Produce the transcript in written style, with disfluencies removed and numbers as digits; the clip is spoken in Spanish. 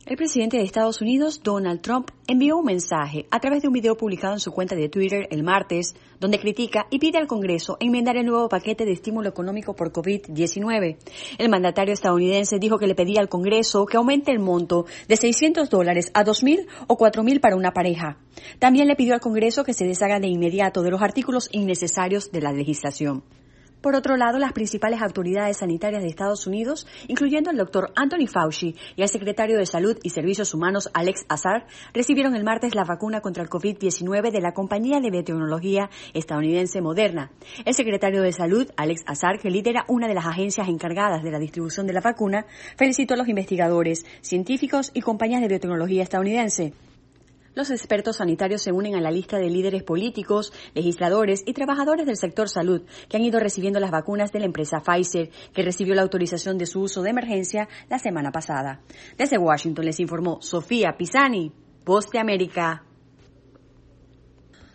El presidente de Estados Unidos, Donald Trump, envió un mensaje a través de un video publicado en su cuenta de Twitter el martes, donde critica y pide al Congreso enmendar el nuevo paquete de estímulo económico por COVID-19. El mandatario estadounidense dijo que le pedía al Congreso que aumente el monto de $600 a $2,000 o $4,000 para una pareja. También le pidió al Congreso que se deshaga de inmediato de los artículos innecesarios de la legislación. Por otro lado, las principales autoridades sanitarias de Estados Unidos, incluyendo al doctor Anthony Fauci y al secretario de Salud y Servicios Humanos Alex Azar, recibieron el martes la vacuna contra el COVID-19 de la compañía de biotecnología estadounidense Moderna. El secretario de Salud, Alex Azar, que lidera una de las agencias encargadas de la distribución de la vacuna, felicitó a los investigadores, científicos y compañías de biotecnología estadounidense. Los expertos sanitarios se unen a la lista de líderes políticos, legisladores y trabajadores del sector salud que han ido recibiendo las vacunas de la empresa Pfizer, que recibió la autorización de su uso de emergencia la semana pasada. Desde Washington les informó Sofía Pisani, Voz de América.